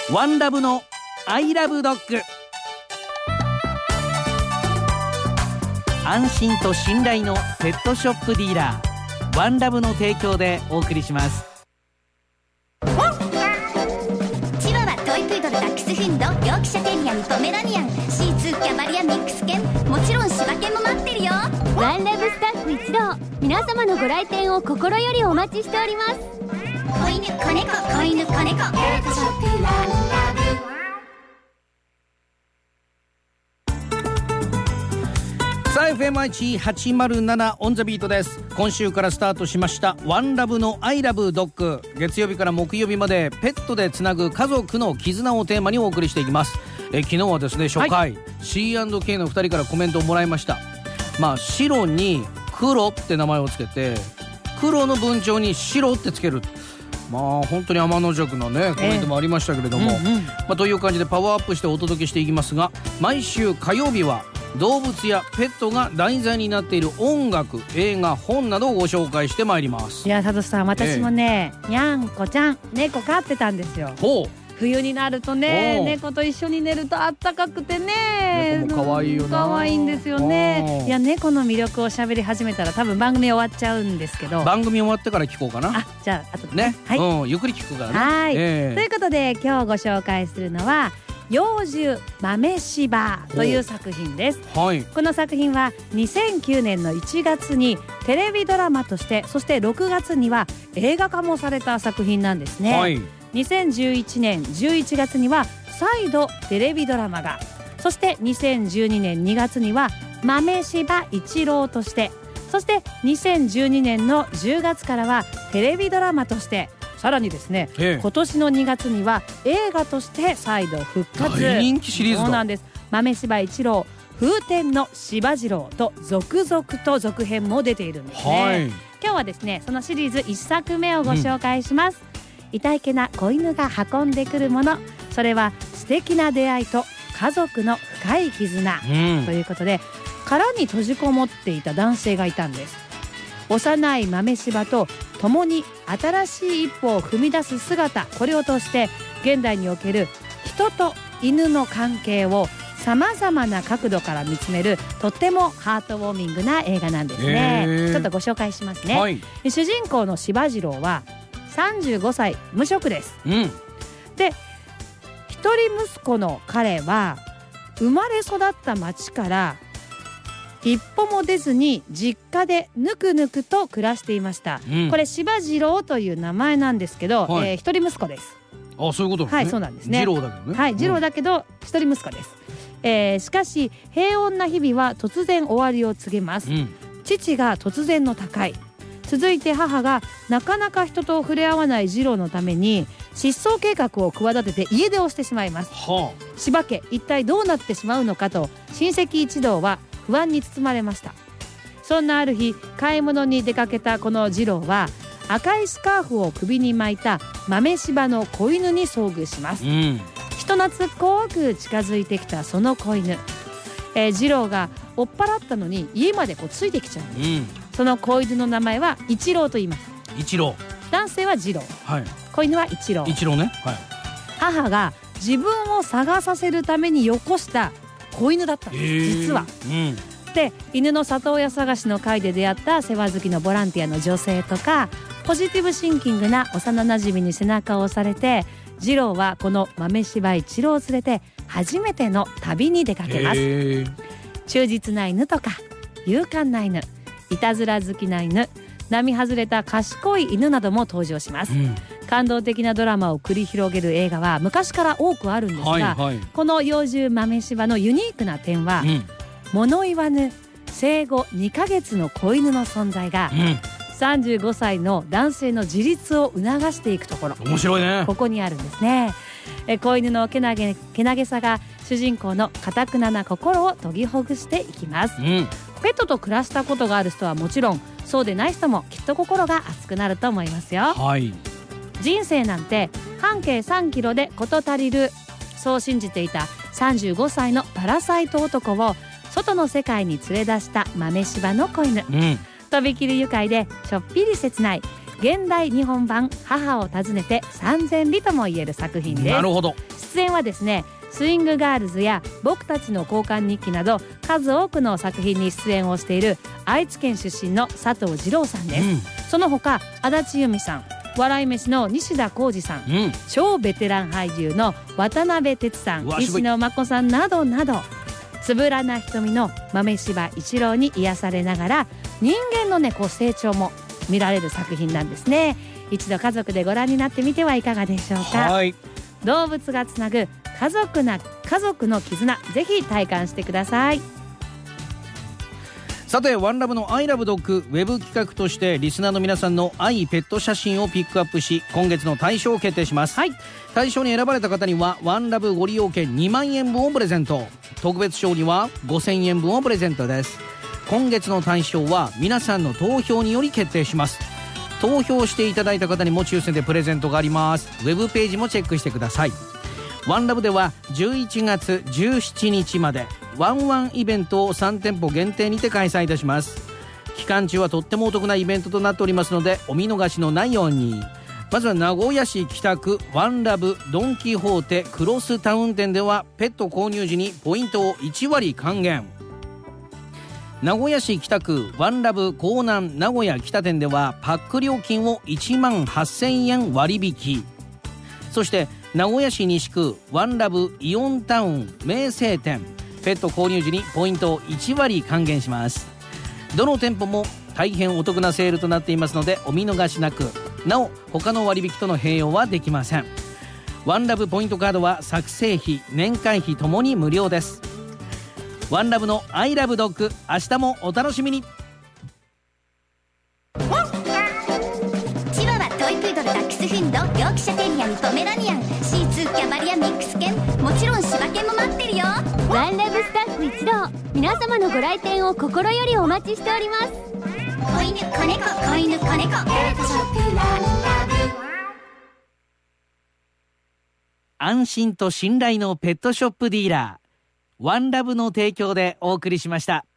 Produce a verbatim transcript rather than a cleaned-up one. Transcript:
ワンラブのアイラブドッグ。安心と信頼のペットショップディーラーワンラブの提供でお送りします。 チワワ、トイプードル、ダックスフンド、ヨークシャテリアにポメラニアン、シーツー、キャバリア、ミックス犬、もちろん柴犬も待ってるよ。 ワンラブスタッフ一同、皆様のご来店を心よりお待ちしております。 子犬、子猫、子犬、子猫、ペットショップワンラブ。 さあ エフエムアイチはちまるなな オンザビートです。今週からスタートしましたワンラブのアイラブドッグ。月曜日から木曜日までペットでつなぐ家族の絆をテーマにお送りしていきます。え昨日はですね初回、はい、シーアンドケー のふたりからコメントをもらいました。まあ白に黒って名前をつけて、黒の文鳥に白ってつける、まあ本当に天の弱なねコメントもありましたけれども、えーうんうんまあ、という感じでパワーアップしてお届けしていきますが、毎週火曜日は動物やペットが題材になっている音楽、映画、本などをご紹介してまいります。 いや佐藤さん、私もね、えー、にゃんこちゃん猫飼ってたんですよ。 ほう。 冬になるとね、猫と一緒に寝るとあったかくてね、 猫も可愛いよな。 可愛いんですよね。いや猫の魅力を喋り始めたら多分番組終わっちゃうんですけど、 番組終わってから聞こうかな。 あ、じゃあ後でね, ね、 はい、 うん、ゆっくり聞くからね。 はい、 えー、 ということで今日ご紹介するのは幼獣豆柴という作品です。はい、この作品はにせんきゅうねんのいちがつにテレビドラマとして、そしてろくがつには映画化もされた作品なんですね。はい、にせんじゅういちねんじゅういちがつには再度テレビドラマが、そしてにせんじゅうにねんにがつには豆柴一郎として、そしてにせんじゅうにねんのじゅうがつからはテレビドラマとして、さらにですね、ええ、今年のにがつには映画として再度復活。 大人気シリーズだ。 そうなんです。豆柴一郎、風天の柴次郎と続々と続編も出ているんですね。はい、今日はですねそのシリーズいっさくめをご紹介します。うん、いたいけな子犬が運んでくるもの、それは素敵な出会いと家族の深い絆、うん、ということで、殻に閉じこもっていた男性がいたんです。幼い豆柴と共に新しい一歩を踏み出す姿、これを通して現代における人と犬の関係をさまざまな角度から見つめる、とってもハートウォーミングな映画なんですね。ちょっとご紹介しますね。はい、主人公の柴次郎はさんじゅうごさい無職です。うん、で一人息子の彼は生まれ育った町から一歩も出ずに実家でぬくぬくと暮らしていました。うん、これ柴次郎という名前なんですけど、はい、えー、一人息子です。 あ、そういうことですね。 はい、そうなんですね。 次郎だけどね。 はい、次郎だけど一人息子です。えー、しかし平穏な日々は突然終わりを告げます。うん、父が突然の他界、続いて母がなかなか人と触れ合わない次郎のために失踪計画を企てて家出をしてしまいます。はあ、柴家一体どうなってしまうのかと親戚一同は不安に包まれました。そんなある日、買い物に出かけたこの次郎は赤いスカーフを首に巻いた豆柴の子犬に遭遇します。うん、人懐っこく近づいてきたその子犬、えー、次郎が追っ払ったのに家までこうついてきちゃうんです。うん、その子犬の名前は一郎と言います。 一郎。 男性は次郎、はい、子犬は一郎。 一郎ね。はい、 母が自分を探させるためによこした子犬だったんです、えー、実は。うん、で犬の里親探しの会で出会った世話好きのボランティアの女性とか、ポジティブシンキングな幼なじみに背中を押されて、次郎はこの豆柴一郎を連れて初めての旅に出かけます。えー、忠実な犬とか勇敢な犬、いたずら好きな犬、並外れた賢い犬なども登場します。うん、感動的なドラマを繰り広げる映画は昔から多くあるんですが、はいはい、この幼獣豆柴のユニークな点は、うん、物言わぬ生後にかげつの子犬の存在が、うん、さんじゅうごさいの男性の自立を促していくところ、 面白いね。 ここにあるんですね。え子犬のけなげ、けなげさが主人公の堅くなな心を研ぎほぐしていきます。うん、ペットと暮らしたことがある人はもちろん、そうでない人もきっと心が熱くなると思いますよ。はい、人生なんて半径さんキロで事足りる、そう信じていたさんじゅうごさいのパラサイト男を外の世界に連れ出した豆柴の子犬、うん、とびきり愉快でちょっぴり切ない現代日本版母を訪ねて三千里とも言える作品です。 なるほど。 素出演はですねスイングガールズや僕たちの交換日記など数多くの作品に出演をしている愛知県出身の佐藤二朗さんです、うん、その他足立由美さん、笑い飯の西田浩二さん、うん、超ベテラン俳優の渡辺哲さん、石野真子さんなどなどつぶらな瞳の豆柴一郎に癒されながら人間のねこう成長も見られる作品なんですね。一度家族でご覧になってみてはいかがでしょうか。はい、動物がつなぐ家族な家族の絆、ぜひ体感してください。 さてワンラブのアイラブドッグウェブ企画としてリスナーの皆さんの愛ペット写真をピックアップし今月の大賞を決定します、はい、大賞に選ばれた方にはワンラブご利用券にまんえんぶんをプレゼント、特別賞にはごせんえんぶんをプレゼントです。今月の大賞は皆さんの投票により決定します。投票していただいた方にも抽選でプレゼントがあります。ウェブページもチェックしてください。ワンラブではじゅういちがつじゅうしちにちまでワンワンイベントをさんてんぽ限定にて開催いたします。期間中はとってもお得なイベントとなっておりますのでお見逃しのないように。まずは名古屋市北区ワンラブドンキホーテクロスタウン店ではペット購入時にポイントをいちわり還元。名古屋市北区ワンラブ港南名古屋北店ではパック料金をいちまんはっせんえん割引。そして名古屋市西区ワンラブイオンタウン名西店、ペット購入時にポイントをいちわり還元します。どの店舗も大変お得なセールとなっていますのでお見逃しなく。なお他の割引との併用はできません。ワンラブポイントカードは作成費年会費ともに無料です。ワンラブのアイラブドッグ、明日もお楽しみに。 チワワ、トイプードル、ダックスフンド、ヨークシャテリアにポメラニアン、シーツー、キャバリアミックス犬、もちろん柴犬も待ってるよ。 ワンラブスタッフ一同、皆様のご来店を心よりお待ちしております。 子犬、子猫、子犬、子猫、ペットショップワンラブ。 安心と信頼のペットショップディーラーワンラブの提供でお送りしました。